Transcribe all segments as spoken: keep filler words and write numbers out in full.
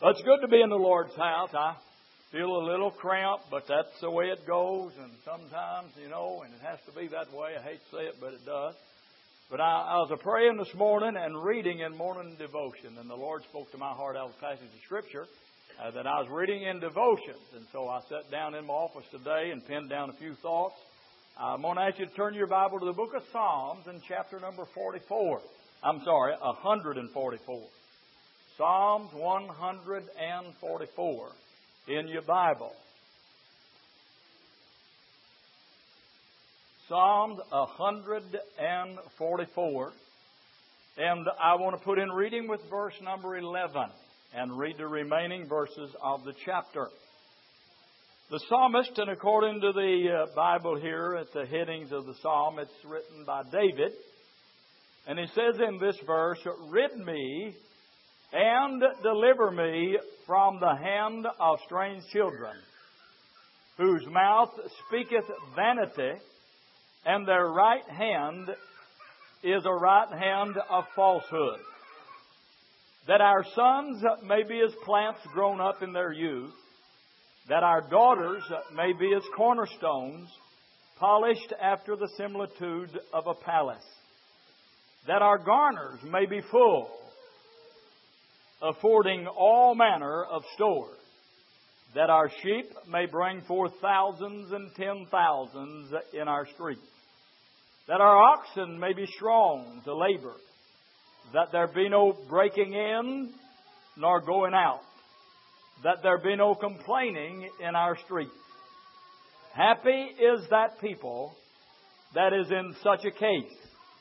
Well, it's good to be in the Lord's house. I feel a little cramped, but that's the way it goes. And sometimes, you know, and it has to be that way. I hate to say it, but it does. But I, I was a praying this morning and reading in morning devotion. And the Lord spoke to my heart out of a passage of Scripture uh, that I was reading in devotions. And so I sat down in my office today and penned down a few thoughts. I'm going to ask you to turn your Bible to the book of Psalms in chapter number forty-four. I'm sorry, one hundred forty-four. Psalms one hundred forty-four in your Bible. Psalms one hundred forty-four. And I want to put in reading with verse number eleven and read the remaining verses of the chapter. The psalmist, and according to the uh, Bible here at the headings of the psalm, it's written by David. And he says in this verse, "Rid me and deliver me from the hand of strange children, whose mouth speaketh vanity, and their right hand is a right hand of falsehood. That our sons may be as plants grown up in their youth, that our daughters may be as cornerstones, polished after the similitude of a palace. That our garners may be full, affording all manner of store. That our sheep may bring forth thousands and ten thousands in our streets. That our oxen may be strong to labor. That there be no breaking in nor going out. That there be no complaining in our streets. Happy is that people that is in such a case.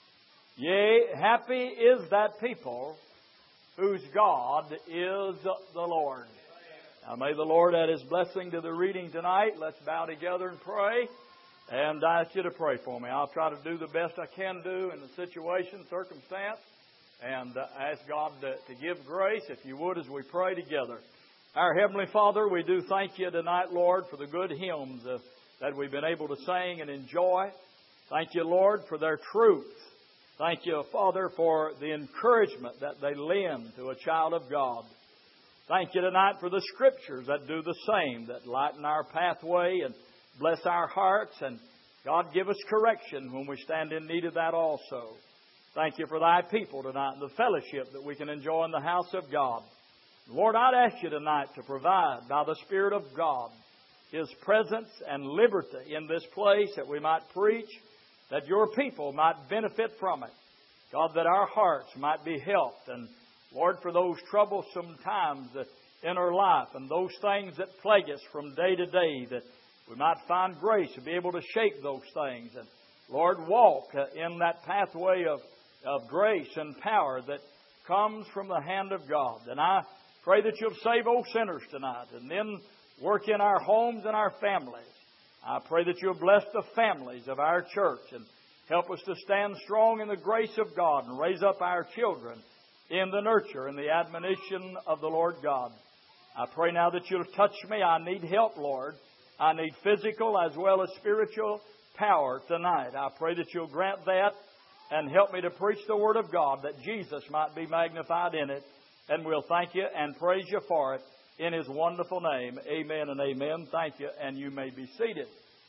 Yea, happy is that people whose God is the Lord." Now may the Lord add His blessing to the reading tonight. Let's bow together and pray. And I ask you to pray for me. I'll try to do the best I can do in the situation, circumstance. And uh, ask God to, to give grace, if you would, as we pray together. Our Heavenly Father, we do thank you tonight, Lord, for the good hymns uh, that we've been able to sing and enjoy. Thank you, Lord, for their truth. Thank you, Father, for the encouragement that they lend to a child of God. Thank you tonight for the Scriptures that do the same, that lighten our pathway and bless our hearts. And God, give us correction when we stand in need of that also. Thank you for Thy people tonight and the fellowship that we can enjoy in the house of God. Lord, I'd ask you tonight to provide by the Spirit of God His presence and liberty in this place, that we might preach, that your people might benefit from it. God, that our hearts might be helped. And Lord, for those troublesome times in our life and those things that plague us from day to day, that we might find grace to be able to shake those things. And Lord, walk in that pathway of, of grace and power that comes from the hand of God. And I pray that you'll save old sinners tonight and then work in our homes and our families. I pray that you'll bless the families of our church and help us to stand strong in the grace of God and raise up our children in the nurture and the admonition of the Lord God. I pray now that you'll touch me. I need help, Lord. I need physical as well as spiritual power tonight. I pray that you'll grant that and help me to preach the Word of God, that Jesus might be magnified in it. And we'll thank you and praise you for it in His wonderful name. Amen and amen. Thank you, and you may be seated.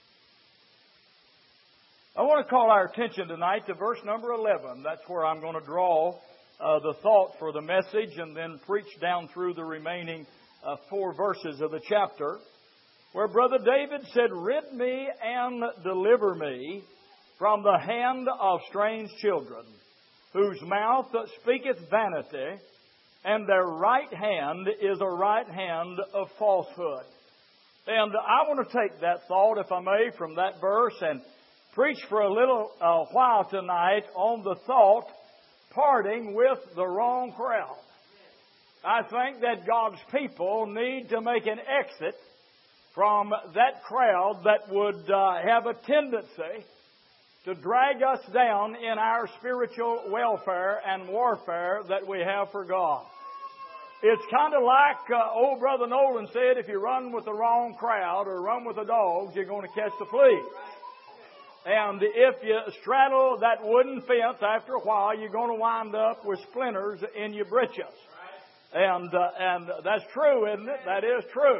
I want to call our attention tonight to verse number eleven. That's where I'm going to draw uh, the thought for the message and then preach down through the remaining uh, four verses of the chapter, where Brother David said, "Rid me and deliver me from the hand of strange children, whose mouth speaketh vanity, and their right hand is a right hand of falsehood." And I want to take that thought, if I may, from that verse and preach for a little uh, while tonight on the thought, parting with the wrong crowd. I think that God's people need to make an exit from that crowd that would uh, have a tendency to drag us down in our spiritual welfare and warfare that we have for God. It's kind of like uh, old Brother Nolan said, if you run with the wrong crowd or run with the dogs, you're going to catch the fleas. And if you straddle that wooden fence, after a while, you're going to wind up with splinters in your britches. And, uh, and that's true, isn't it? That is true.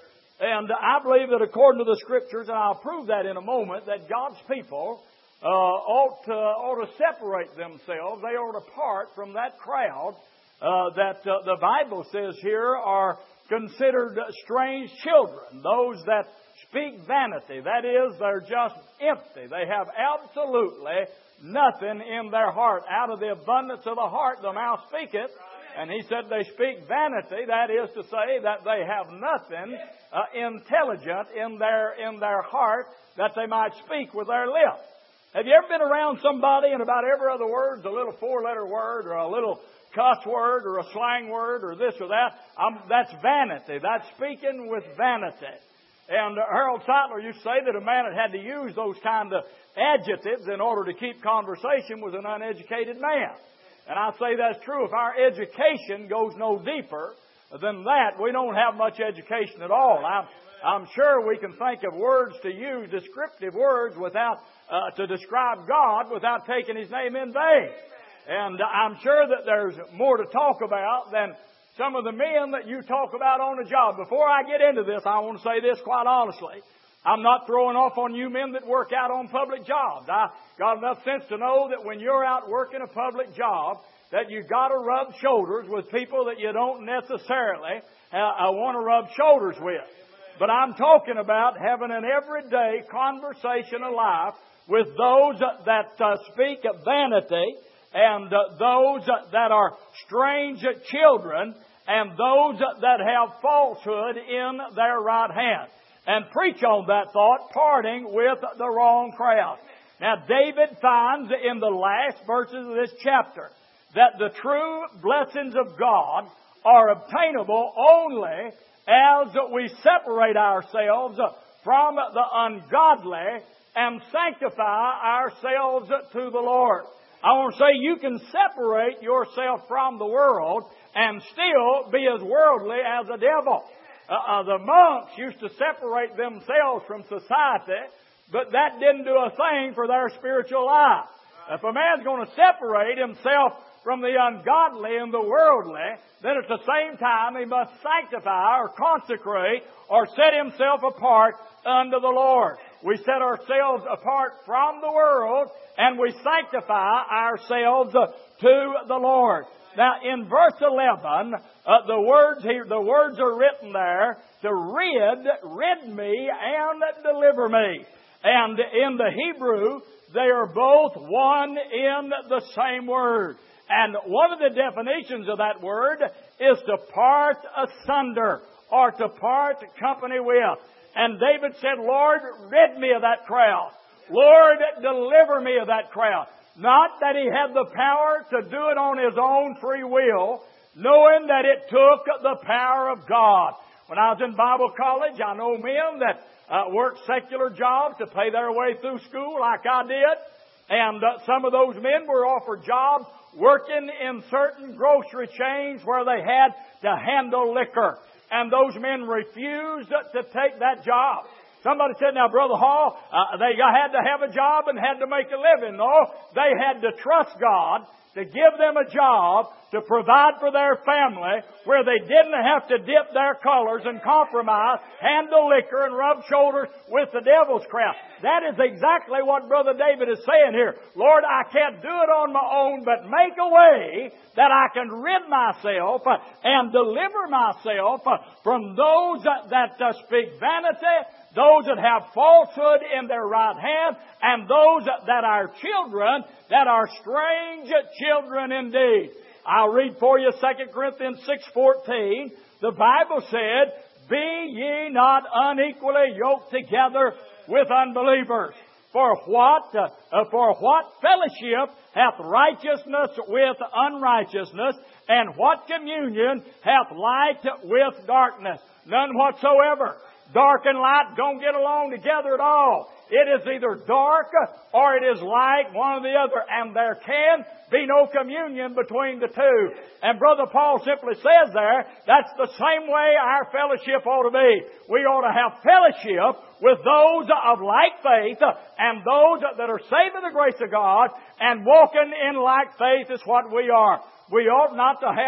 And I believe that according to the Scriptures, and I'll prove that in a moment, that God's people uh, ought, to, ought to separate themselves. They ought to part from that crowd uh, that uh, the Bible says here are considered strange children. Those that speak vanity. That is, they're just empty. They have absolutely nothing in their heart. Out of the abundance of the heart, the mouth speaketh. And he said they speak vanity. That is to say that they have nothing uh, intelligent in their in their heart that they might speak with their lips. Have you ever been around somebody and about every other word's a little four-letter word or a little cuss word or a slang word or this or that? Um, that's vanity. That's speaking with vanity. And Harold Seitler used to say that a man that had to use those kind of adjectives in order to keep conversation was an uneducated man. And I say that's true. If our education goes no deeper than that, we don't have much education at all. I'm, I'm sure we can think of words to use, descriptive words, without uh, to describe God without taking His name in vain. And I'm sure that there's more to talk about than some of the men that you talk about on the job. Before I get into this, I want to say this quite honestly. I'm not throwing off on you men that work out on public jobs. I got enough sense to know that when you're out working a public job, that you got to rub shoulders with people that you don't necessarily uh, want to rub shoulders with. But I'm talking about having an everyday conversation of life with those that uh, speak of vanity and uh, those that are strange children and those that have falsehood in their right hand. And preach on that thought, parting with the wrong crowd. Now, David finds in the last verses of this chapter that the true blessings of God are obtainable only as we separate ourselves from the ungodly and sanctify ourselves to the Lord. I want to say you can separate yourself from the world and still be as worldly as the devil. Uh, uh, the monks used to separate themselves from society, but that didn't do a thing for their spiritual life. If a man's going to separate himself from the ungodly and the worldly, then at the same time he must sanctify or consecrate or set himself apart unto the Lord. We set ourselves apart from the world and we sanctify ourselves to the Lord. Now, in verse eleven, uh, the words here, the words are written there to rid, rid me and deliver me. And in the Hebrew, they are both one in the same word. And one of the definitions of that word is to part asunder or to part company with. And David said, Lord, rid me of that crowd. Lord, deliver me of that crowd. Not that he had the power to do it on his own free will, knowing that it took the power of God. When I was in Bible college, I know men that uh, worked secular jobs to pay their way through school like I did. And uh, some of those men were offered jobs working in certain grocery chains where they had to handle liquor. And those men refused to take that job. Somebody said, now, Brother Hall, uh, they had to have a job and had to make a living. No, they had to trust God to give them a job to provide for their family where they didn't have to dip their colors and compromise, handle liquor and rub shoulders with the devil's crowd. That is exactly what Brother David is saying here. Lord, I can't do it on my own, but make a way that I can rid myself and deliver myself from those that speak vanity, those that have falsehood in their right hand, and those that are children, that are strange children indeed. I'll read for you Second Corinthians six fourteen. The Bible said, be ye not unequally yoked together with unbelievers. For what, uh, for what fellowship hath righteousness with unrighteousness, and what communion hath light with darkness? None whatsoever. Dark and light don't get along together at all. It is either dark or it is light, one or the other. And there can be no communion between the two. And Brother Paul simply says there, that's the same way our fellowship ought to be. We ought to have fellowship with those of like faith and those that are saved of the grace of God and walking in like faith is what we are. We ought not to have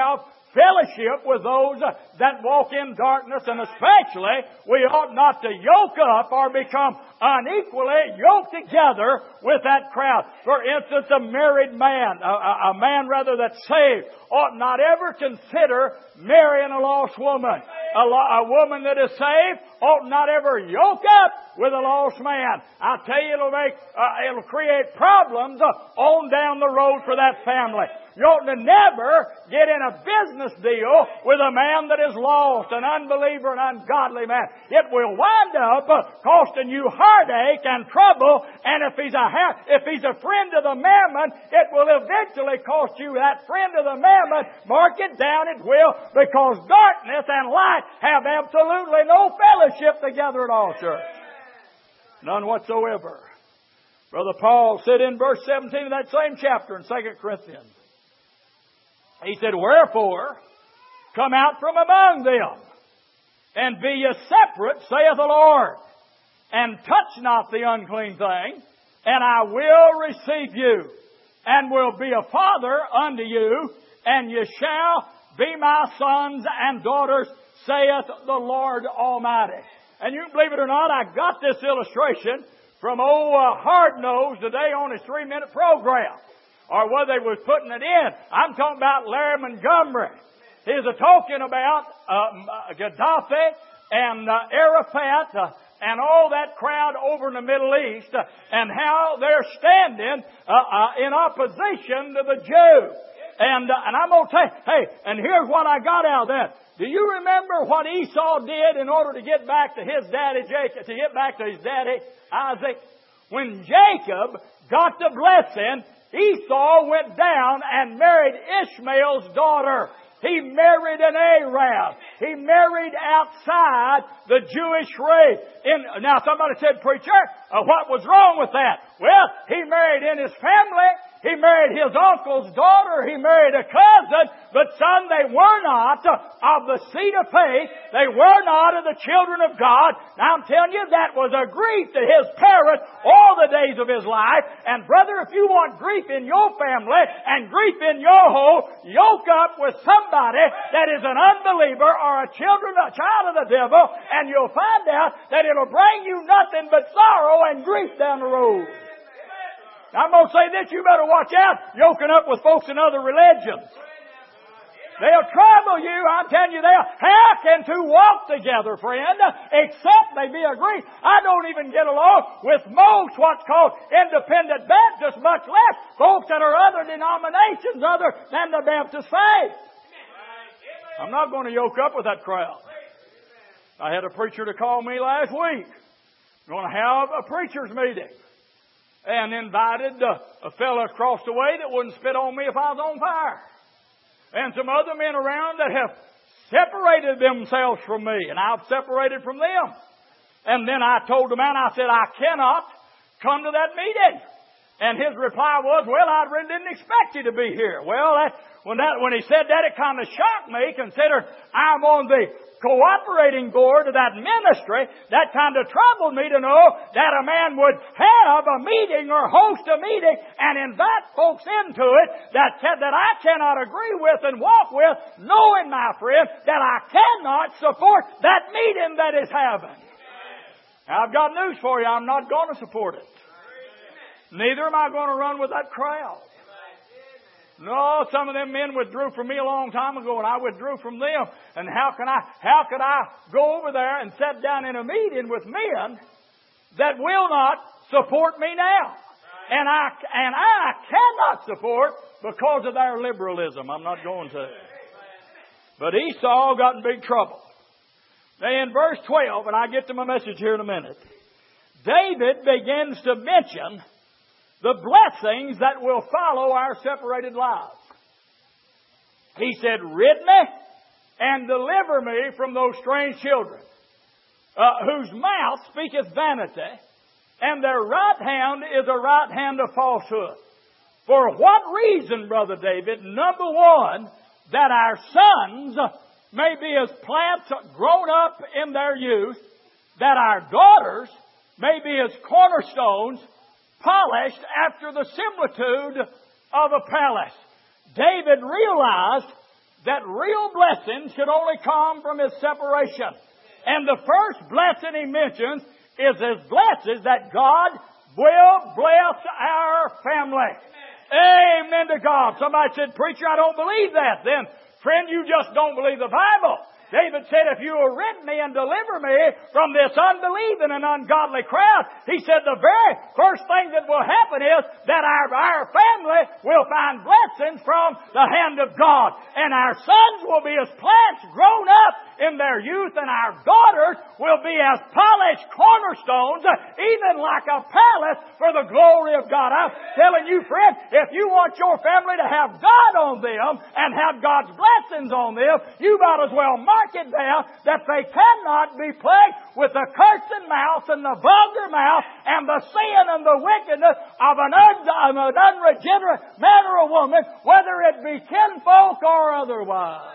fellowship with those that walk in darkness, and especially we ought not to yoke up or become unequally yoked together with that crowd. For instance, a married man, a, a man rather that's saved, ought not ever consider marrying a lost woman. A, a woman that is saved ought not ever yoke up with a lost man. I tell you, it'll make, uh, it'll create problems uh, on down the road for that family. You ought to never get in a business deal with a man that is lost, an unbeliever, an ungodly man. It will wind up uh, costing you heartache and trouble, and if he's a ha- if he's a friend of the mammon, it will eventually cost you that friend of the mammon. Mark it down, it will, because darkness and light have absolutely no fellowship together at all, church. None whatsoever. Brother Paul said in verse seventeen of that same chapter in Second Corinthians, he said, "Wherefore, come out from among them, and be ye separate, saith the Lord, and touch not the unclean thing, and I will receive you, and will be a father unto you, and ye shall be my sons and daughters, saith the Lord Almighty." And you believe it or not, I got this illustration from old uh, Hard Nose today on his three-minute program. Or whether they was putting it in. I'm talking about Larry Montgomery. He's a talking about uh, Gaddafi and uh, Arafat uh, and all that crowd over in the Middle East uh, and how they're standing uh, uh, in opposition to the Jews. And uh, and I'm going to tell you, hey, and here's what I got out of that. Do you remember what Esau did in order to get back to his daddy Jacob, to get back to his daddy Isaac? When Jacob got the blessing, Esau went down and married Ishmael's daughter. He married an Arab. He married outside the Jewish race. In, now somebody said, "Preacher, uh, what was wrong with that?" Well, he married in his family. He married his uncle's daughter. He married a cousin. But son, they were not of the seed of faith. They were not of the children of God. Now I'm telling you, that was a grief to his parents all the days of his life. And brother, if you want grief in your family and grief in your home, yoke up with somebody that is an unbeliever or a children, a child of the devil, and you'll find out that it'll bring you nothing but sorrow and grief down the road. I'm going to say this, you better watch out yoking up with folks in other religions. They'll trouble you, I'm telling you, they'll, how can two walk together, friend, except they be agreed? I don't even get along with most what's called independent Baptists, much less folks that are other denominations other than the Baptist faith. I'm not going to yoke up with that crowd. I had a preacher to call me last week. We're going to have a preacher's meeting. And invited uh, a fellow across the way that wouldn't spit on me if I was on fire. And some other men around that have separated themselves from me. And I've separated from them. And then I told the man, I said, I cannot come to that meeting. And his reply was, well, I really didn't expect you to be here. Well, that, when, that, when he said that, it kind of shocked me, considering I'm on the cooperating board of that ministry. That kind of troubled me to know that a man would have a meeting or host a meeting and invite folks into it that, that I cannot agree with and walk with, knowing, my friend, that I cannot support that meeting that is having. Now, I've got news for you. I'm not going to support it. Neither am I going to run with that crowd. No, some of them men withdrew from me a long time ago, and I withdrew from them. And how can I, how could I go over there and sit down in a meeting with men that will not support me now? And I, and I cannot support because of their liberalism. I'm not going to. But Esau got in big trouble. Now in verse twelve, and I get to my message here in a minute, David begins to mention the blessings that will follow our separated lives. He said, rid me and deliver me from those strange children, uh, whose mouth speaketh vanity, and their right hand is a right hand of falsehood. For what reason, Brother David? Number one, that our sons may be as plants grown up in their youth, that our daughters may be as cornerstones polished after the similitude of a palace. David realized that real blessings could only come from His separation. And the first blessing He mentions is His blessings that God will bless our family. Amen to God. Somebody said, "Preacher, I don't believe that." Then, friend, you just don't believe the Bible. David said, "If you will rid me and deliver me from this unbelieving and ungodly crowd," he said, the very first thing that will happen is that our, our family will find blessings from the hand of God. And our sons will be as plants grown up in their youth, and our daughters will be as polished cornerstones, even like a palace for the glory of God. I'm telling you, friend, if you want your family to have God on them and have God's blessings on them, you might as well mark it down that they cannot be plagued with the cursing mouth and the vulgar mouth and the sin and the wickedness of an, un- of an unregenerate man or a woman, whether it be kinfolk or otherwise.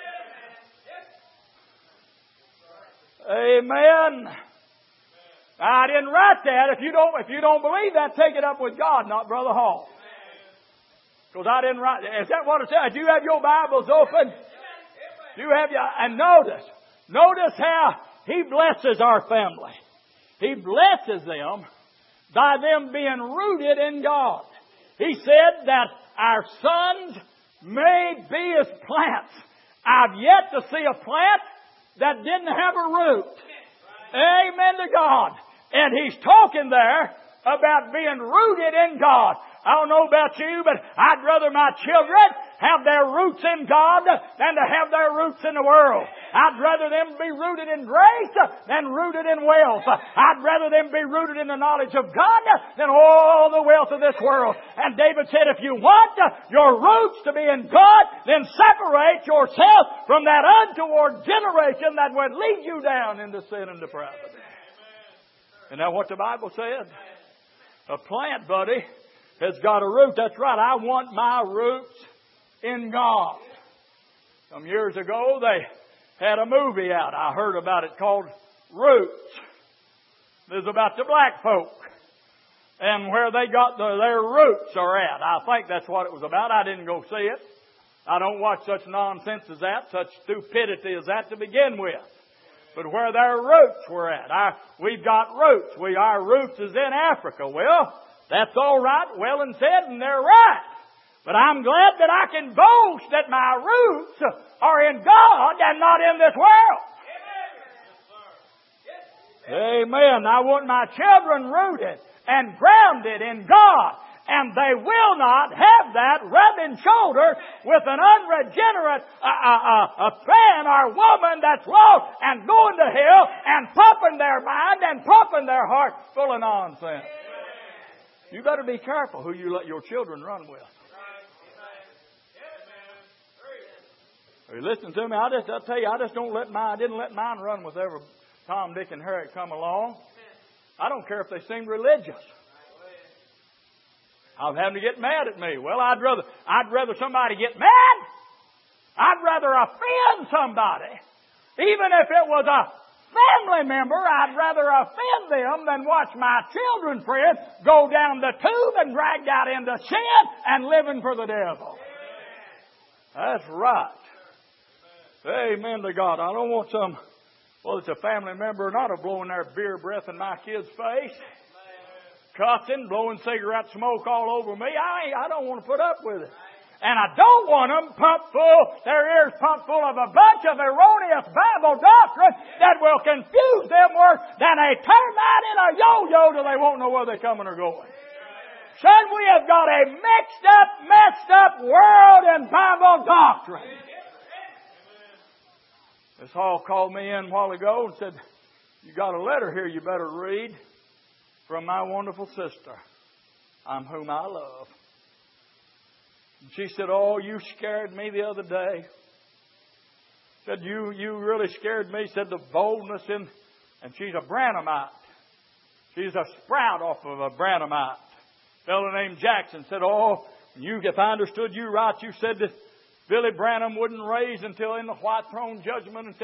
Amen. I didn't write that. If you don't, if you don't believe that, take it up with God, not Brother Hall. Because I didn't write. Is that what it says? Do you have your Bibles open? Do you have your? And notice, notice how He blesses our family. He blesses them by them being rooted in God. He said that our sons may be as plants. I've yet to see a plant that didn't have a root. Amen to God. And He's talking there about being rooted in God. I don't know about you, but I'd rather my children have their roots in God than to have their roots in the world. I'd rather them be rooted in grace than rooted in wealth. I'd rather them be rooted in the knowledge of God than all the wealth of this world. And David said, if you want your roots to be in God, then separate yourself from that untoward generation that would lead you down into sin and depravity. Isn't that what the Bible said? A plant, buddy, has got a root. That's right. I want my roots in God. Some years ago, they had a movie out. I heard about it called Roots. It was about the black folk and where they got the, their roots are at. I think that's what it was about. I didn't go see it. I don't watch such nonsense as that, such stupidity as that to begin with. But where their roots were at. Our, we've got roots. We, our roots is in Africa. Well, that's all right, well and said, and they're right. But I'm glad that I can boast that my roots are in God and not in this world. Amen. I want my children rooted and grounded in God. And they will not have that rubbing shoulders with an unregenerate uh, uh, uh, a man or woman that's lost and going to hell and pumping their mind and pumping their heart full of nonsense. You better be careful who you let your children run with. Are you listening to me? I just, I'll tell you, I just don't let mine, I didn't let mine run with every Tom, Dick, and Harry come along. I don't care if they seem religious. I'm having to get mad at me. Well, I'd rather, I'd rather somebody get mad. I'd rather offend somebody. Even if it was a family member, I'd rather offend them than watch my children, friend, go down the tube and dragged out into sin and living for the devil. That's right. Amen to God. I don't want some, well, it's a family member or not, of blowing their beer breath in my kid's face. Cussing, blowing cigarette smoke all over me. I ain't, I don't want to put up with it. And I don't want them pumped full, their ears pumped full of a bunch of erroneous Bible doctrine that will confuse them worse than a termite in a yo-yo till they won't know where they're coming or going. Son, we have got a mixed up, messed up world in Bible doctrine. This Hall called me in a while ago and said, you got a letter here you better read. From my wonderful sister, I'm whom I love. And she said, oh, you scared me the other day. Said, you you really scared me. Said, the boldness in, and she's a Branhamite. She's a sprout off of a Branhamite. A fellow named Jackson said, oh, you, if I understood you right, you said that Billy Branham wouldn't raise until in the white throne judgment. And said,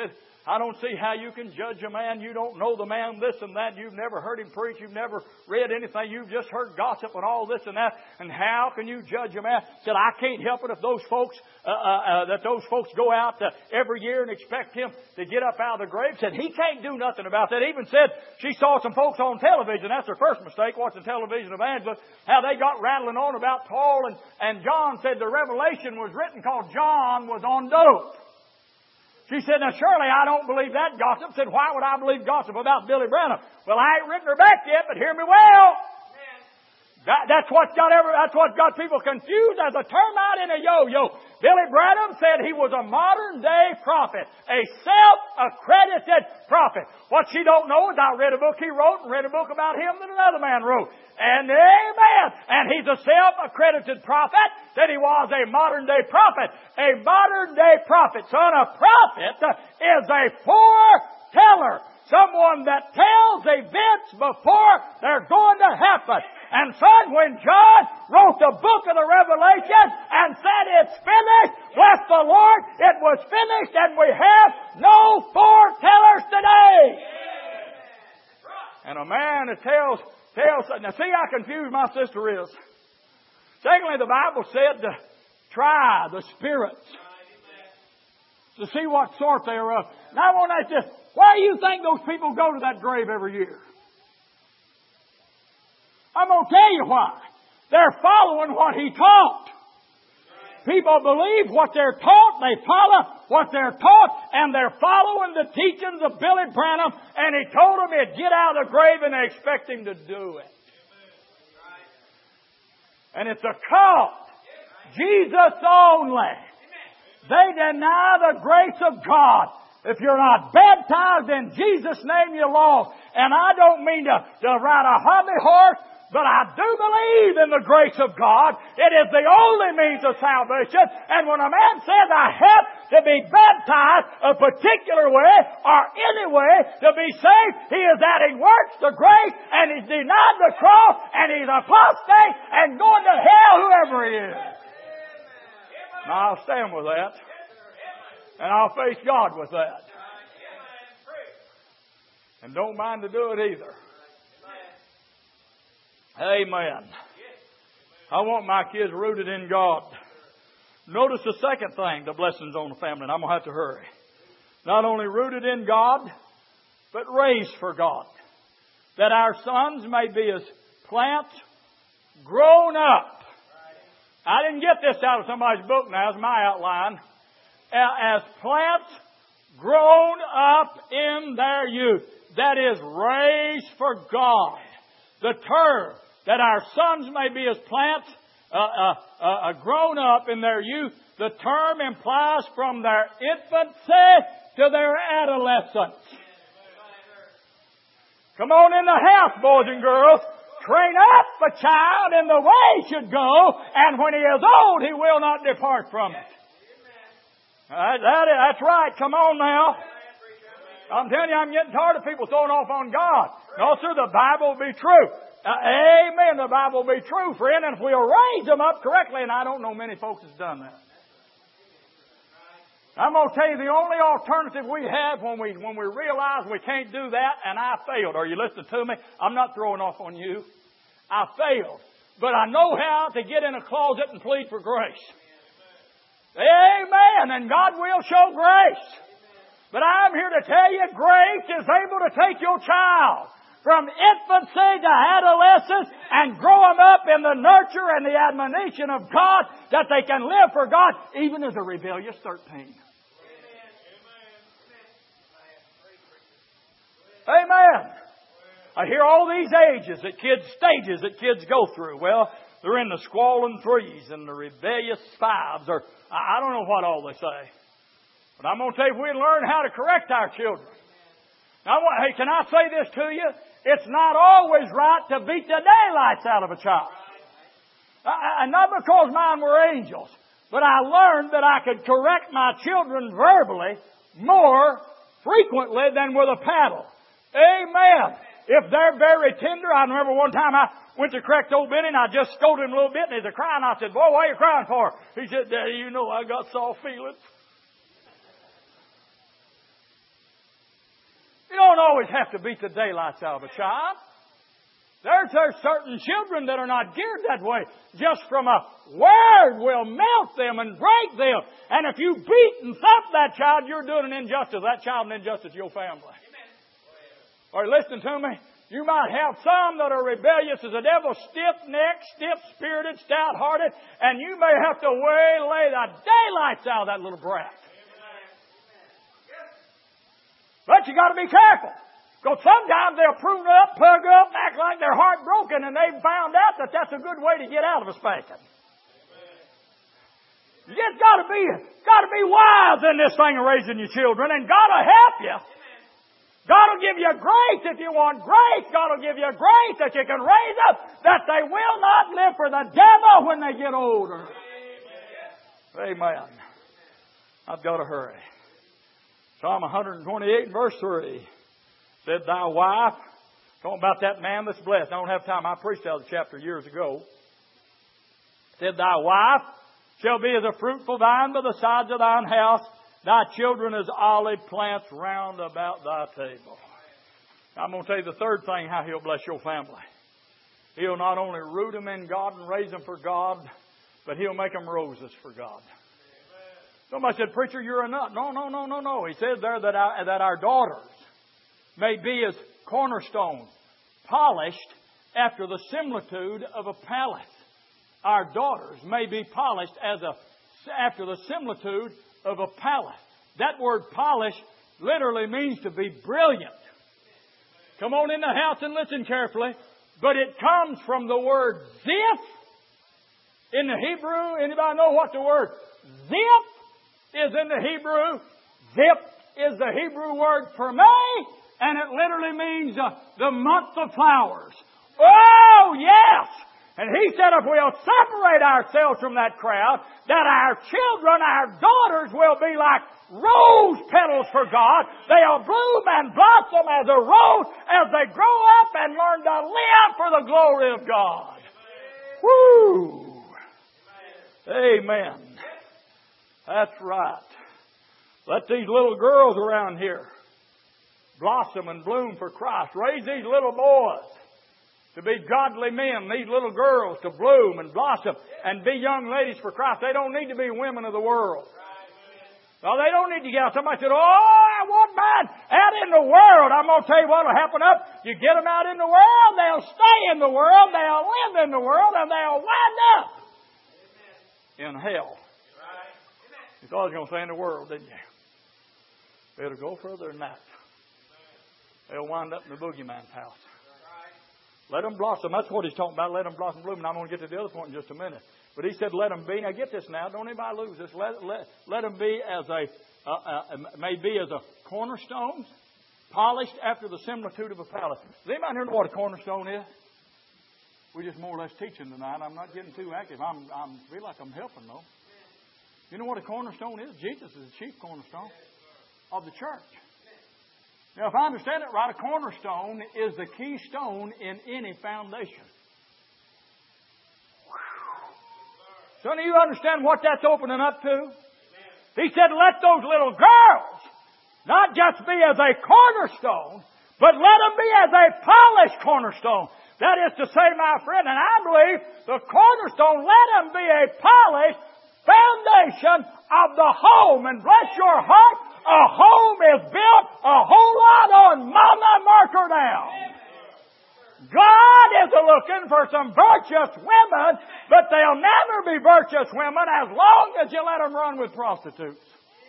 I don't see how you can judge a man. You don't know the man, this and that. You've never heard him preach. You've never read anything. You've just heard gossip and all this and that. And how can you judge a man? Said, I can't help it if those folks, uh, uh, uh, that those folks go out uh, every year and expect him to get up out of the grave. Said, he can't do nothing about that. Even said, she saw some folks on television. That's her first mistake, watching television evangelists. How they got rattling on about Paul and, and John. Said the Revelation was written called John was on dope. She said, now surely I don't believe that gossip. Said, why would I believe gossip about Billy Branham? Well, I ain't written her back yet, but hear me well. That, that's what got every, that's what got people confused as a termite in a yo-yo. Billy Branham said he was a modern day prophet, a self-accredited prophet. What she don't know is I read a book he wrote and read a book about him that another man wrote. And amen. And he's a self-accredited prophet. That he was a modern day prophet. A modern day prophet. Son, a prophet is a foreteller. Someone that tells events before they're going to happen. And son, when John wrote the book of the Revelation and said it's finished, bless the Lord, it was finished and we have no foretellers today. And a man that tells, tells, now see how confused my sister is. Secondly, the Bible said to try the spirits to see what sort they are of. Now I want to ask this, why do you think those people go to that grave every year? I'm going to tell you why. They're following what he taught. People believe what they're taught. They follow what they're taught. And they're following the teachings of Billy Branham. And he told them he'd get out of the grave and they expect him to do it. And it's a cult. Jesus only. They deny the grace of God. If you're not baptized in Jesus' name, you're lost. And I don't mean to, to ride a hobby horse, but I do believe in the grace of God. It is the only means of salvation. And when a man says, I have to be baptized a particular way or any way to be saved, he is adding works to grace and he's denied the cross and he's apostate and going to hell, whoever he is. Now I'll stand with that. And I'll face God with that. And don't mind to do it either. Amen. I want my kids rooted in God. Notice the second thing, the blessings on the family, and I'm going to have to hurry. Not only rooted in God, but raised for God. That our sons may be as plants grown up. I didn't get this out of somebody's book now, it's my outline. As plants grown up in their youth. That is raised for God. The term that our sons may be as plants uh, uh, uh, grown up in their youth, the term implies from their infancy to their adolescence. Come on in the house, boys and girls. Train up a child in the way he should go, and when he is old, he will not depart from it. Uh, that is, that's right. Come on now. I'm telling you, I'm getting tired of people throwing off on God. No, sir, the Bible will be true. Uh, amen. The Bible will be true, friend. And if we'll raise them up correctly, and I don't know many folks has done that. I'm going to tell you the only alternative we have when we when we realize we can't do that, and I failed. Are you listening to me? I'm not throwing off on you. I failed. But I know how to get in a closet and plead for grace. Amen. And God will show grace. But I'm here to tell you, grace is able to take your child from infancy to adolescence and grow them up in the nurture and the admonition of God that they can live for God even as a rebellious thirteen. Amen. I hear all these ages that kids, stages that kids go through. Well, they're in the squalling threes and the rebellious fives, or I don't know what all they say. But I'm going to tell you, if we learn how to correct our children. Now, hey, can I say this to you? It's not always right to beat the daylights out of a child. And not because mine were angels, but I learned that I could correct my children verbally more frequently than with a paddle. Amen. If they're very tender, I remember one time I went to correct old Benny and I just scolded him a little bit and he's a crying. I said, boy, what are you crying for? He said, Daddy, you know I got soft feelings. don't always have to beat the daylights out of a child. There's, there's certain children that are not geared that way. Just from a word will melt them and break them. And if you beat and thump that child, you're doing an injustice. That child an injustice to your family. Or listen to me. You might have some that are rebellious as the devil, stiff-necked, stiff-spirited, stout-hearted, and you may have to waylay the daylights out of that little brat. But you got to be careful. Because sometimes they'll prune up, pug up, act like they're heartbroken, and they've found out that that's a good way to get out of a spanking. You just got to be, got to be wise in this thing of raising your children, and God will help you. God will give you grace if you want grace. God will give you grace that you can raise up, that they will not live for the devil when they get older. Amen. I've got to hurry. Psalm one twenty-eight, verse three. Said, thy wife, talking about that man that's blessed. I don't have time. I preached out of the chapter years ago. Said, thy wife shall be as a fruitful vine by the sides of thine house, thy children as olive plants round about thy table. I'm going to tell you the third thing, how He'll bless your family. He'll not only root them in God and raise them for God, but He'll make them roses for God. Somebody said, preacher, you're a nut. No, no, no, no, no. He says there that our, that our daughters may be as cornerstones, polished after the similitude of a palace. Our daughters may be polished as a, after the similitude of a palace. That word polish literally means to be brilliant. Come on in the house and listen carefully. But it comes from the word ziph. In the Hebrew, anybody know what the word ziph is in the Hebrew? Ziph is the Hebrew word for May. And it literally means uh, the month of flowers. Oh, yes! And He said if we'll separate ourselves from that crowd, that our children, our daughters will be like rose petals for God. They'll bloom and blossom as a rose as they grow up and learn to live for the glory of God. Woo! Amen. That's right. Let these little girls around here blossom and bloom for Christ. Raise these little boys to be godly men. These little girls to bloom and blossom and be young ladies for Christ. They don't need to be women of the world. No, they don't need to get out. Somebody said, oh, I want mine out in the world. I'm going to tell you what will happen up. You get them out in the world, they'll stay in the world, they'll live in the world, and they'll wind up in hell. You thought I was going to say in the world, didn't you? It'll go further than that. They'll wind up in the boogeyman's house. Let them blossom. That's what He's talking about. Let them blossom, bloom. And I'm going to get to the other point in just a minute. But He said, let them be. Now get this now. Don't anybody lose this. Let, let, let them be as a, uh, uh, may be as a cornerstone, polished after the similitude of a palace. Does anybody here know what a cornerstone is? We're just more or less teaching tonight. I'm not getting too active. I'm, I'm feel like I'm helping though. You know what a cornerstone is? Jesus is the chief cornerstone of the church. Now, if I understand it right, a cornerstone is the keystone in any foundation. So do you understand what that's opening up to? He said, let those little girls not just be as a cornerstone, but let them be as a polished cornerstone. That is to say, my friend, and I believe the cornerstone, let them be a polished foundation of the home. And bless your heart, a home is built a whole lot on Mama Marker down. God is looking for some virtuous women, but they'll never be virtuous women as long as you let them run with prostitutes.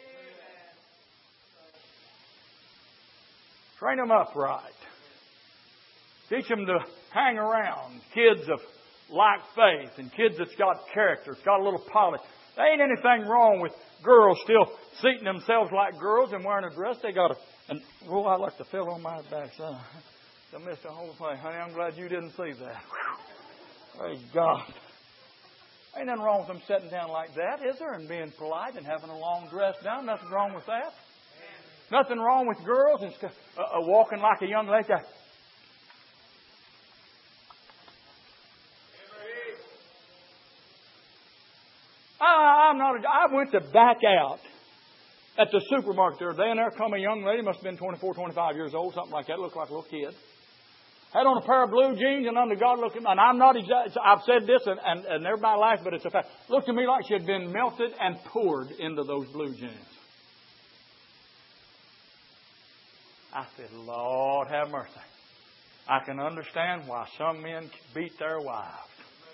Train them up right. Teach them to hang around kids of like faith and kids that's got character, it's got a little polish. There ain't anything wrong with girls still seating themselves like girls and wearing a dress. They got a, and oh, I like to feel on my backside. I missed the whole thing. Honey, I'm glad you didn't see that. Whew. Praise God. Ain't nothing wrong with them sitting down like that, is there? And being polite and having a long dress down. Nothing wrong with that. Nothing wrong with girls and st- uh, uh, walking like a young lady. I, I'm not. A, I went to back out at the supermarket there. Then there come a young lady, must have been twenty-four, twenty-five years old, something like that. Looked like a little kid. Had on a pair of blue jeans and under God looking, and I'm not exact, I've said this and, and, and everybody laughs, but it's a fact. Looked to me like she had been melted and poured into those blue jeans. I said, Lord have mercy. I can understand why some men beat their wives.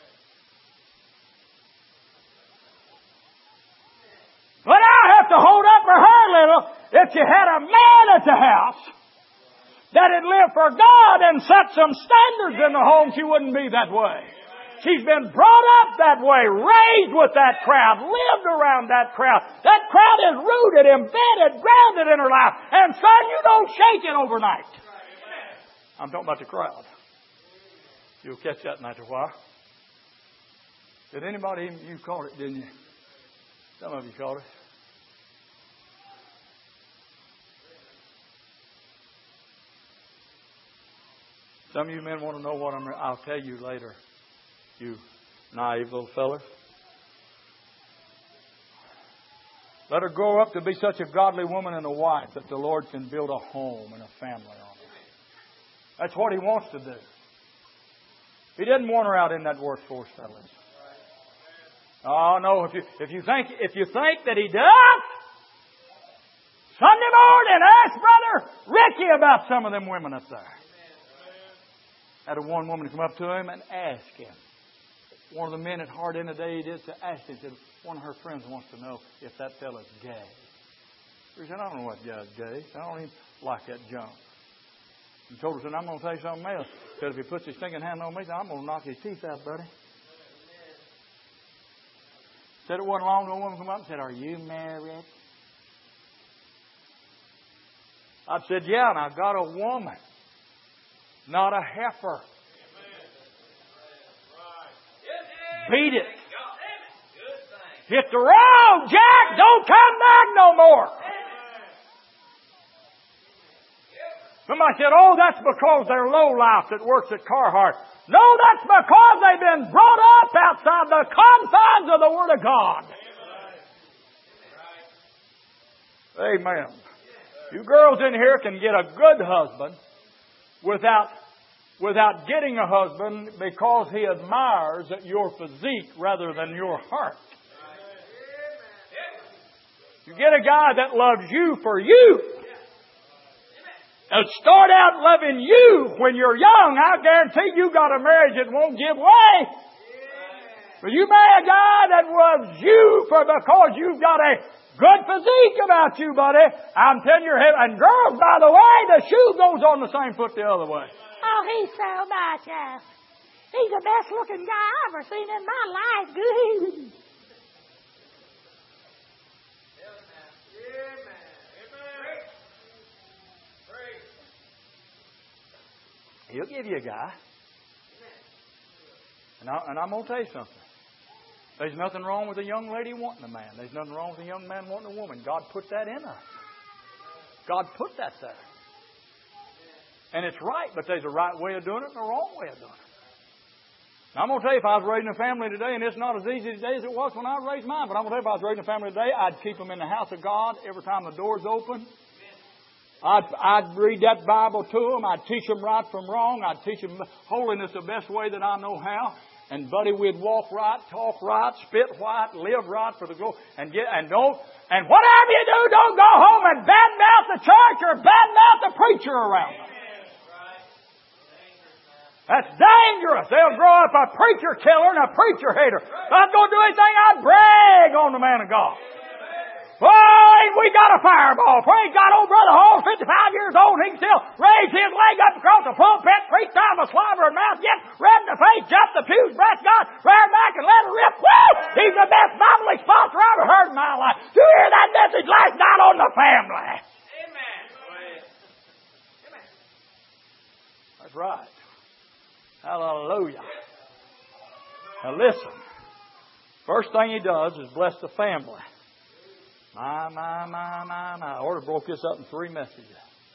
But I have to hold up for her little if you had a man at the house that had lived for God and set some standards in the home, she wouldn't be that way. She's been brought up that way, raised with that crowd, lived around that crowd. That crowd is rooted, embedded, grounded in her life. And son, you don't shake it overnight. I'm talking about the crowd. You'll catch that in after a while. Did anybody, you caught it, didn't you? Some of you caught it. Some of you men want to know what I'm... I'll tell you later, you naive little fellas. Let her grow up to be such a godly woman and a wife that the Lord can build a home and a family on her. That's what He wants to do. He didn't want her out in that workforce, fellas. Oh no! If you if you think if you think that He does, Sunday morning, ask Brother Ricky about some of them women up there. Had a one woman come up to him and ask him. One of the men at Hard End of the Day he did to ask him. He said, one of her friends wants to know if that fella's gay. He said, I don't know what guy's gay. I don't even like that junk. He told her, said, I'm going to tell you something else. He said, if he puts his stinking hand on me, I'm going to knock his teeth out, buddy. Said it wasn't long ago, a woman come up and said, are you married? I said, yeah, and I got a woman. Not a heifer. Beat it. Hit the road, Jack. Don't come back no more. Somebody said, oh, that's because they're low-life that works at Carhartt. No, that's because they've been brought up outside the confines of the Word of God. Amen. You girls in here can get a good husband without without getting a husband because he admires your physique rather than your heart. You get a guy that loves you for you. And start out loving you when you're young. I guarantee you got a marriage that won't give way. But you marry a guy that loves you for because you've got a good physique about you, buddy. I'm telling you, and girls, by the way, the shoe goes on the same foot the other way. Oh, he's so much. Uh, he's the best looking guy I've ever seen in my life. Good. He'll give you a guy. And, I, and I'm going to tell you something. There's nothing wrong with a young lady wanting a man. There's nothing wrong with a young man wanting a woman. God put that in us. God put that there. And it's right, but there's a right way of doing it and a wrong way of doing it. Now, I'm going to tell you, if I was raising a family today, and it's not as easy today as it was when I raised mine, but I'm going to tell you, if I was raising a family today, I'd keep them in the house of God every time the door's open. I'd, I'd read that Bible to them. I'd teach them right from wrong. I'd teach them holiness the best way that I know how. And buddy, we'd walk right, talk right, spit right, live right for the glory, and get and don't and whatever you do, don't go home and badmouth the church or badmouth the preacher around them. That's dangerous. They'll grow up a preacher killer and a preacher hater. If I'm going to do anything, I'd brag on the man of God. Boy, we got a fireball. Praise God, old Brother Hall, fifty-five years old, he can still raise his leg up across the pulpit, preach time of slobber and mouth, get red in the face, jump the pews, bless God, rear back and let it rip. Woo! He's the best Bible expositor I ever heard in my life. Do you hear that message last night on the family? Amen. That's right. Hallelujah. Now listen. First thing he does is bless the family. My, my, my, my, my. I ought to broke this up in three messages.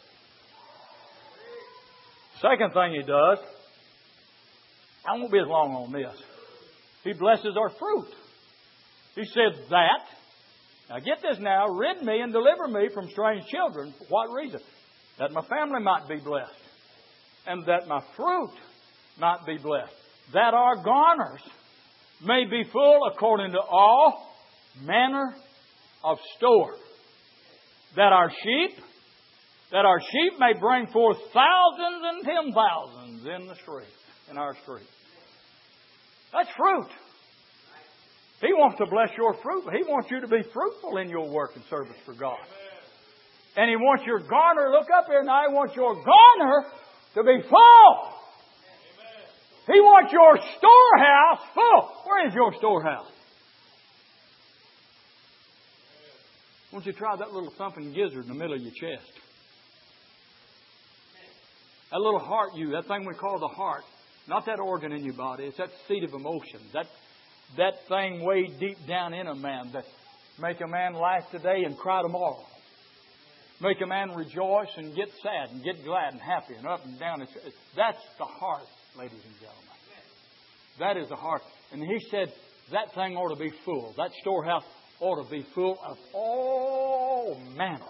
Second thing he does, I won't be as long on this. He blesses our fruit. He said that Now get this now, rid me and deliver me from strange children. For what reason? That my family might be blessed. And that my fruit might be blessed. That our garners may be full according to all manner of store. That our sheep, that our sheep may bring forth thousands and ten thousands in the street, in our street. That's fruit. He wants to bless your fruit. He wants you to be fruitful in your work and service for God. And He wants your garner, look up here now, He wants your garner to be full. He wants your storehouse full. Where is your storehouse? Won't you try that little thumping gizzard in the middle of your chest? That little heart you, that thing we call the heart. Not that organ in your body. It's that seat of emotions. That, that thing way deep down in a man that make a man laugh today and cry tomorrow. Make a man rejoice and get sad and get glad and happy and up and down. It's, it's, that's the heart, ladies and gentlemen. That is the heart. And He said that thing ought to be full. That storehouse ought to be full of all manner.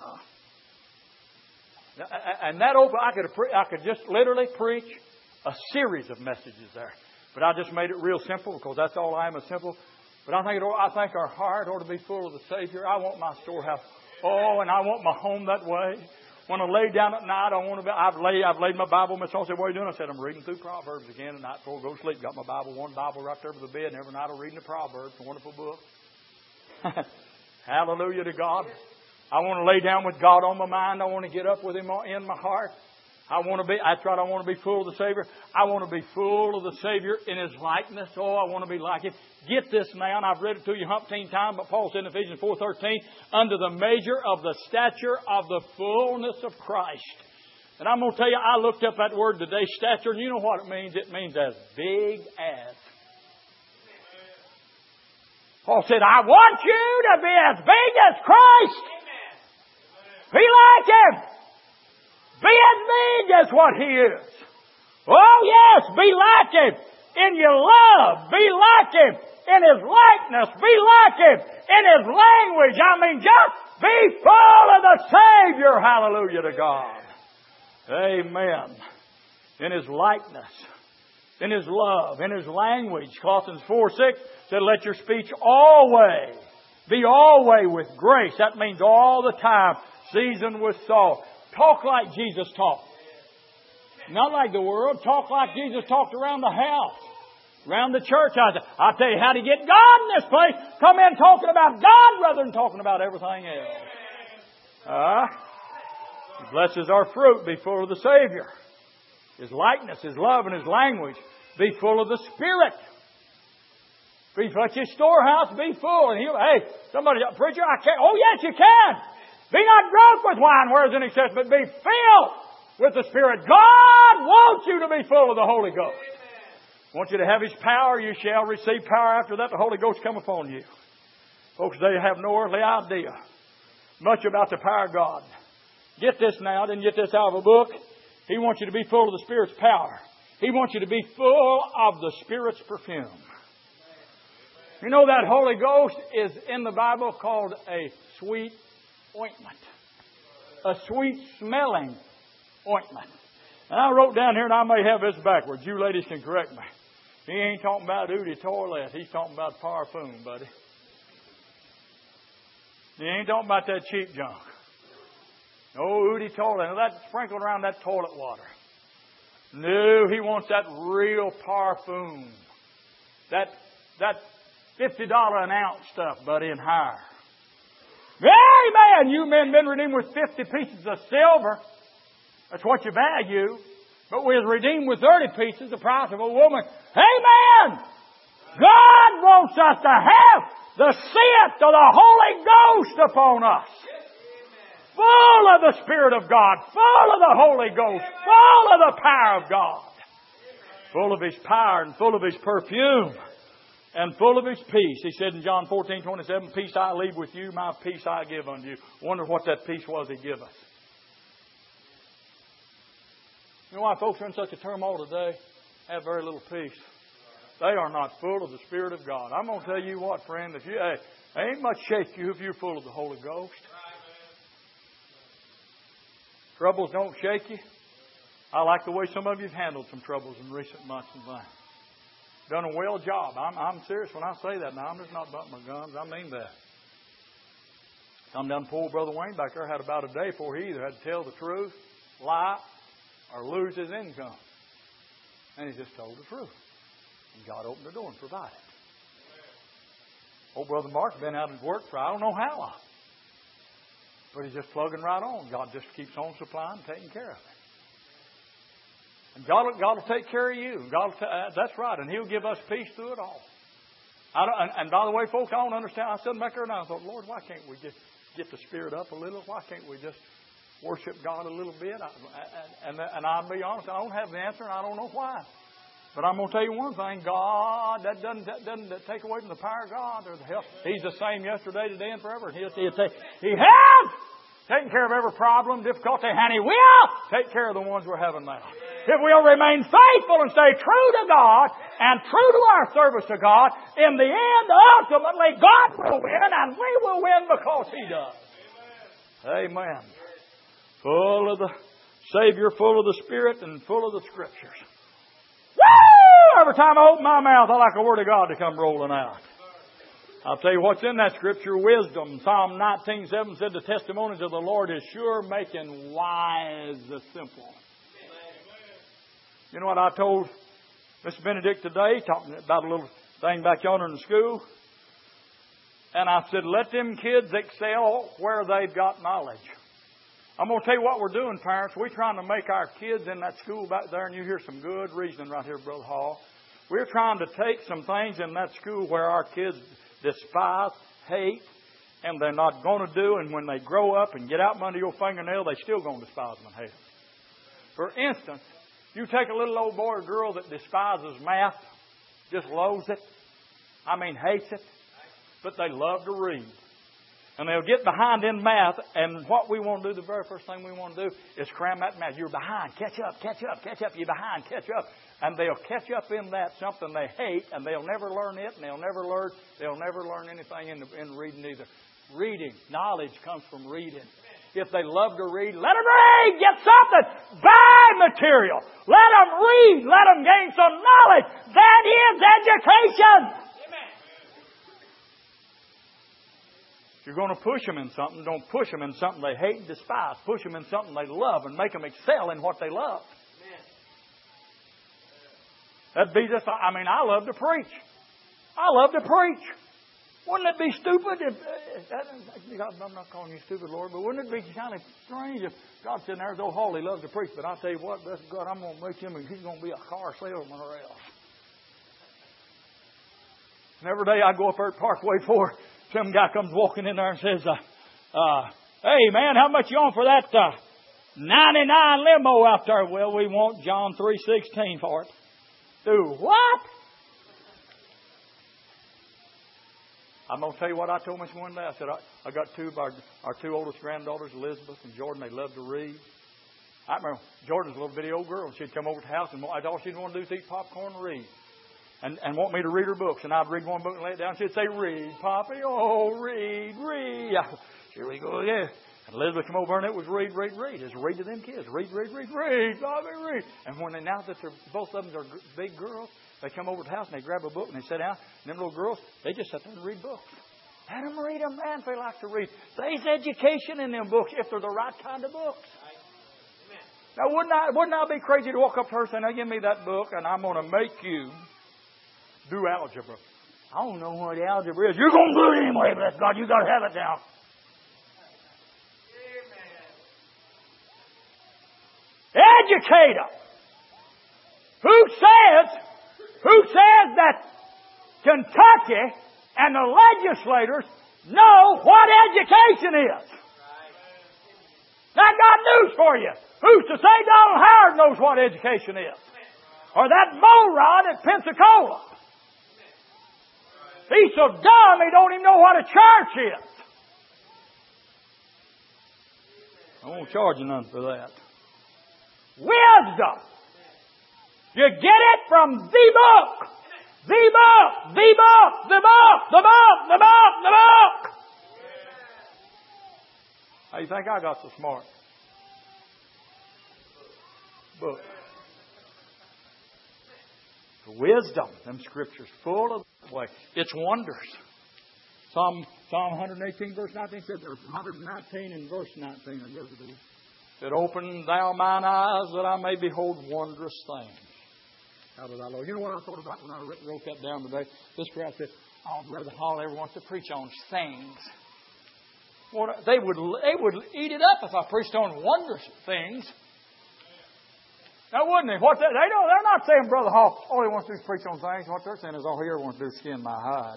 And that open, I could I could just literally preach a series of messages there, but I just made it real simple because that's all I am, is simple. But I think it ought, I think our heart ought to be full of the Savior. I want my storehouse. Oh, and I want my home that way. When I lay down at night, I want to be. I've laid I've laid my Bible. Miss Saul said, "What are you doing?" I said, "I'm reading through Proverbs again at night before I go to sleep. Got my Bible, one Bible right there by the bed, and every night I'm reading the Proverbs. A wonderful book." Hallelujah to God. I want to lay down with God on my mind. I want to get up with Him in my heart. I want to be, that's right, I want to be full of the Savior. I want to be full of the Savior in His likeness. Oh, I want to be like Him. Get this now, and I've read it to you umpteen times, but Paul said in Ephesians four thirteen, under the measure of the stature of the fullness of Christ. And I'm going to tell you, I looked up that word today, stature, and you know what it means? It means as big as. Paul said, I want you to be as big as Christ. Be like Him. Be as big as what He is. Oh yes, be like Him in your love. Be like Him in His likeness. Be like Him in His language. I mean, just be full of the Savior. Hallelujah to God. Amen. In His likeness. In His love. In His language. Colossians four six said, let your speech always be always with grace. That means all the time. Seasoned with salt. Talk like Jesus talked. Not like the world. Talk like Jesus talked around the house. Around the church. I'll tell you how to get God in this place. Come in talking about God rather than talking about everything else. Uh, he blesses our fruit. Be full of the Savior. His likeness, His love, and His language. Be full of the Spirit. Be let your storehouse be full. And he, hey, somebody, preacher, I can't. Oh yes, you can. Be not drunk with wine, whereas in excess, but be filled with the Spirit. God wants you to be full of the Holy Ghost. Amen. Wants you to have His power. You shall receive power after that the Holy Ghost come upon you. Folks, they have no earthly idea much about the power of God. Get this now. Didn't get this out of a book. He wants you to be full of the Spirit's power. He wants you to be full of the Spirit's perfume. You know that Holy Ghost is in the Bible called a sweet ointment. A sweet smelling ointment. And I wrote down here, and I may have this backwards. You ladies can correct me. He ain't talking about Oodie toilet. He's talking about parfum, buddy. He ain't talking about that cheap junk. No Oodie toilet. Now that's sprinkled around that toilet water. No, he wants that real parfum. That, that fifty dollars an ounce stuff, buddy, and higher. Amen. You men been redeemed with fifty pieces of silver. That's what you value. But we was redeemed with thirty pieces, the price of a woman. Amen. God wants us to have the scent of the Holy Ghost upon us. Full of the Spirit of God. Full of the Holy Ghost. Full of the power of God. Full of His power and full of His perfume. And full of His peace. He said in John fourteen twenty-seven, peace I leave with you, my peace I give unto you. Wonder what that peace was He give us. You know why folks are in such a turmoil today? Have very little peace. They are not full of the Spirit of God. I'm going to tell you what, friend. If you, hey, There ain't much shake you if you're full of the Holy Ghost. Troubles don't shake you. I like the way some of you have handled some troubles in recent months and things. Done a well job. I'm, I'm serious when I say that. Now, I'm just not bumping my guns. I mean that. Come down poor Brother Wayne back there had about a day before he either had to tell the truth, lie, or lose his income. And he just told the truth. And God opened the door and provided. Old Brother Mark's been out at work for I don't know how long. But he's just plugging right on. God just keeps on supplying and taking care of it. And God, God will take care of you. God will ta- uh, that's right. And He'll give us peace through it all. I don't, and, and by the way, folks, I don't understand. I stood back there and I thought, Lord, why can't we just get the Spirit up a little? Why can't we just worship God a little bit? I, and, and, and I'll be honest, I don't have the answer and I don't know why. But I'm going to tell you one thing. God, that doesn't, that doesn't take away from the power of God or the help. He's the same yesterday, today, and forever. And he'll, he'll take, He has taken care of every problem, difficulty, and He will take care of the ones we're having now. If we'll remain faithful and stay true to God and true to our service to God, in the end, ultimately, God will win and we will win because He does. Amen. Full of the Savior, full of the Spirit, and full of the Scriptures. Woo! Every time I open my mouth, I like the Word of God to come rolling out. I'll tell you what's in that Scripture. Wisdom. Psalm nineteen seven said the testimonies of the Lord is sure, making wise the simple. You know what I told Mister Benedict today, talking about a little thing back yonder in the school? And I said, let them kids excel where they've got knowledge. I'm going to tell you what we're doing, parents. We're trying to make our kids in that school back there, and you hear some good reasoning right here, Brother Hall. We're trying to take some things in that school where our kids despise, hate, and they're not going to do, and when they grow up and get out from under your fingernail, they're still going to despise them and hate them. For instance, you take a little old boy or girl that despises math, just loathes it, I mean hates it, but they love to read. And they'll get behind in math, and what we want to do, the very first thing we want to do is cram that math. You're behind, catch up, catch up, catch up, you're behind, catch up. And they'll catch up in that, something they hate, and they'll never learn it, and they'll never learn, they'll never learn anything in, the, in reading either. Reading, knowledge comes from reading. If they love to read, let them read, get something, buy material. Let them read, let them gain some knowledge. That is education. If you're going to push them in something, don't push them in something they hate and despise. Push them in something they love and make them excel in what they love. That'd be just, I mean, I love to preach. I love to preach. Wouldn't it be stupid if, uh, I'm not calling you stupid, Lord, but wouldn't it be kind of strange if God said, there's old Hall, he loves to preach, but I'll tell you what, bless God, I'm going to make him, and he's going to be a car salesman or else. And every day I go up there at Parkway four, some guy comes walking in there and says, uh, uh, hey, man, how much you on for that uh, ninety-nine limo out there? Well, we want John three sixteen for it. Do what? I'm going to tell you what I told Miss one day. I said, I, I got two of our, our two oldest granddaughters, Elizabeth and Jordan. They love to read. I remember Jordan's a little bitty old girl. She'd come over to the house, and all she'd want to do is eat popcorn and read. And, and want me to read her books. And I'd read one book and lay it down. She'd say, read, Poppy. Oh, read, read. Here we go again. And Elizabeth come over and it was read, read, read. It's read to them kids. Read, read, read, read, Poppy, read. And when they, now that they're, both of them are big girls, they come over to the house and they grab a book and they sit down. And them little girls, they just sit there and read books. Let them read them, man, if they like to read. There's education in them books if they're the right kind of books. Now, wouldn't I, wouldn't I be crazy to walk up to her and say, now give me that book and I'm going to make you do algebra. I don't know what algebra is. You're going to do it anyway, bless God. You got to have it now. Amen. Educate them. Who says, who says that Kentucky and the legislators know what education is? Now, I got news for you. Who's to say Donald Howard knows what education is? Or that moron at Pensacola? He's so dumb he don't even know what a church is. I won't charge you none for that. Wisdom. You get it from the book. The book, the book, the book, the book, the book, the book. How do you think I got so smart? Book. Wisdom. Them scriptures full of way. It's wonders. Psalm Psalm one eighteen verse nineteen said there's one nineteen and verse nineteen. I guess it is. Said, open thou mine eyes that I may behold wondrous things. How did I know? You know what I thought about when I wrote that down today? This crowd said, oh, Brother Hall ever wants to preach on things. Well, they would they would eat it up if I preached on wondrous things. Now, wouldn't they? What they, they don't, they're not saying, Brother Hall, all he wants to do is preach on things. What they're saying is all he ever wants to do is skin my hide.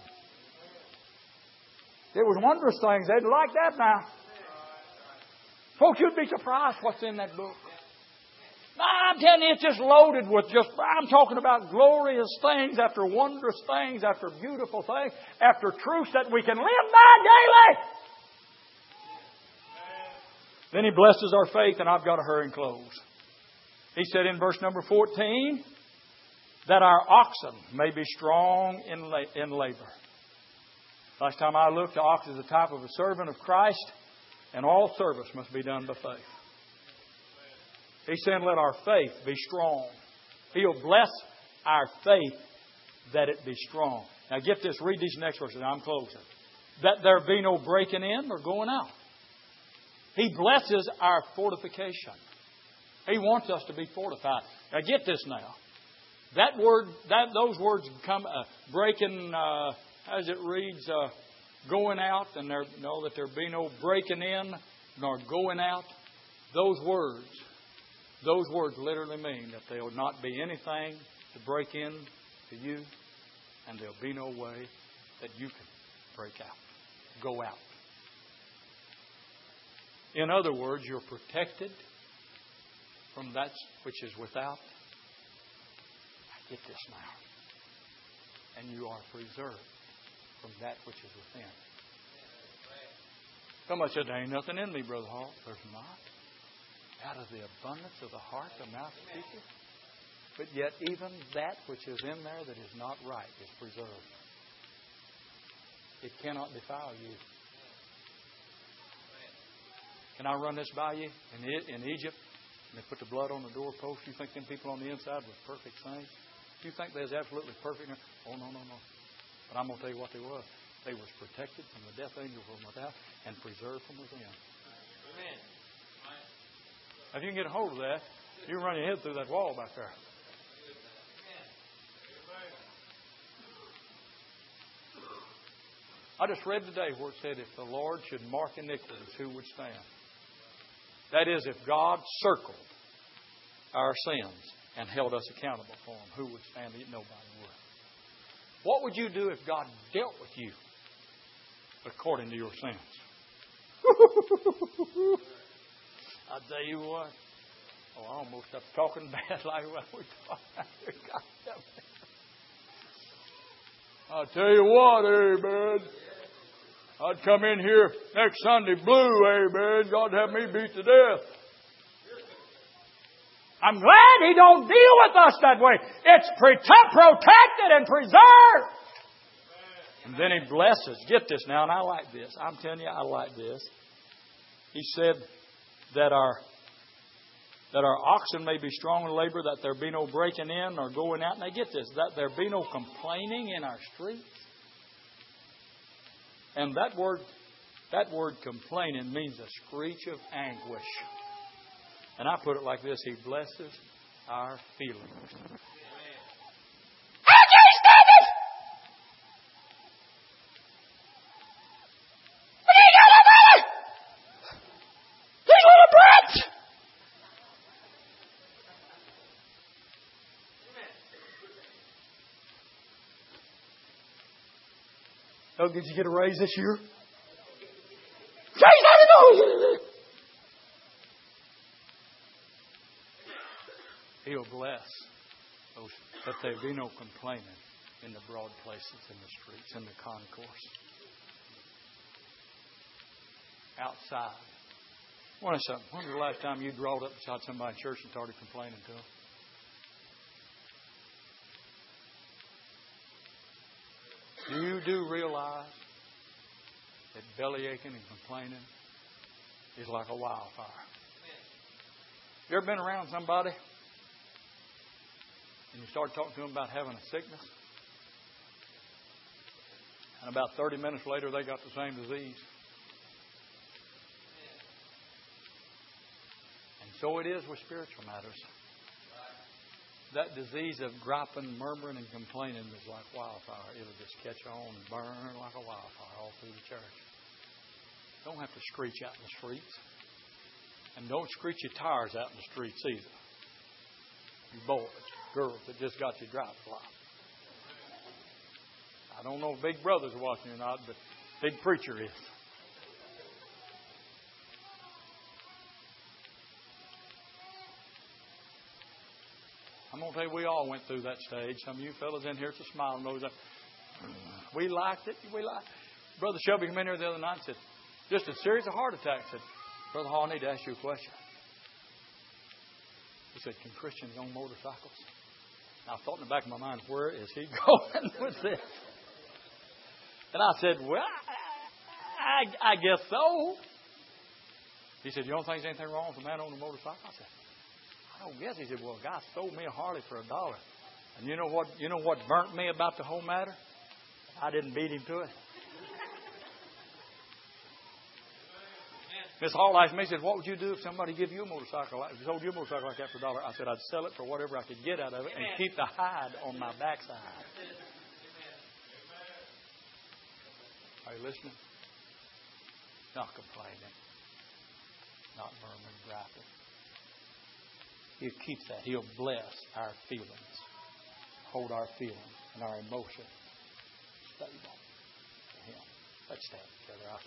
It was wondrous things. They'd like that now. Folks, you'd be surprised what's in that book. I'm telling you, it's just loaded with just, I'm talking about glorious things after wondrous things, after beautiful things, after truths that we can live by daily. Then he blesses our faith, and I've got to hurry and close. He said in verse number fourteen, that our oxen may be strong in, la- in labor. Last time I looked, the ox is the type of a servant of Christ, and all service must be done by faith. He's saying, let our faith be strong. He'll bless our faith that it be strong. Now get this, read these next verses, and I'm closing. That there be no breaking in or going out. He blesses our fortification. He wants us to be fortified. Now get this now. That word, that those words come uh, breaking, uh, as it reads, uh, going out, and there, no, that there be no breaking in nor going out. Those words, those words literally mean that there will not be anything to break in to you, and there'll be no way that you can break out, go out. In other words, you're protected from that which is without. Get this now. And you are preserved from that which is within. Somebody said, there ain't nothing in me, Brother Hall. There's not. Out of the abundance of the heart, the mouth speaketh. But yet even that which is in there that is not right is preserved. It cannot defile you. Can I run this by you? In, in Egypt, and they put the blood on the doorpost. You think them people on the inside were perfect saints? You think they was absolutely perfect? Oh, no, no, no. But I'm going to tell you what they were. They was protected from the death angel from without and preserved from within. Amen. If you can get a hold of that, you can run your head through that wall back there. I just read today where it said, if the Lord should mark iniquities, who would stand? That is, if God circled our sins and held us accountable for them, who would stand? Nobody would. What would you do if God dealt with you according to your sins? I'll tell you what. Oh, I almost stopped talking bad like what we're talking. God help me. I'll tell you what, amen. I'd come in here next Sunday blue, amen. God have me beat to death. I'm glad He don't deal with us that way. It's protected and preserved. And then He blesses. Get this now, and I like this. I'm telling you, I like this. He said that our that our oxen may be strong in labor, that there be no breaking in or going out. Now get this, that there be no complaining in our streets. And that word, that word complaining means a screech of anguish. And I put it like this, He blesses our feelings. I can't stand it! What are you doing about it? These little brats! Oh, did you get a raise this year? He'll bless those, that there be no complaining in the broad places, in the streets, in the concourse. Outside. Wonder something. When was the last time you drawed up beside somebody in church and started complaining to them? You do realize that belly aching and complaining is like a wildfire. You ever been around somebody and you start talking to them about having a sickness, and about thirty minutes later they got the same disease? And so it is with spiritual matters. That disease of griping, murmuring, and complaining is like wildfire. It'll just catch on and burn like a wildfire all through the church. Don't have to screech out in the streets. And don't screech your tires out in the streets either. You boys, girls that just got your driver's license. I don't know if Big Brother's watching or not, but Big Preacher is. I'm going to tell you, we all went through that stage. Some of you fellas in here, it's a smile and nose up. We liked it. We liked it. Brother Shelby came in here the other night and said, just a series of heart attacks. I said, Brother Hall, I need to ask you a question. He said, can Christians own motorcycles? Now, I thought in the back of my mind, where is he going with this? And I said, well, I, I guess so. He said, you don't think there's anything wrong with a man owning a motorcycle? I said, I don't guess. He said, well, a guy sold me a Harley for a dollar. And you know what, you know what burnt me about the whole matter? I didn't beat him to it. Miss Hall asked me, he said, what would you do if somebody give you a motorcycle, if they sold you a motorcycle like that for a dollar? I said, I'd sell it for whatever I could get out of it and keep the hide on my backside. Are you listening? Not complaining. Not murmuring, griping. He'll keep that. He'll bless our feelings. Hold our feelings and our emotions stable to Him. Let's stand together.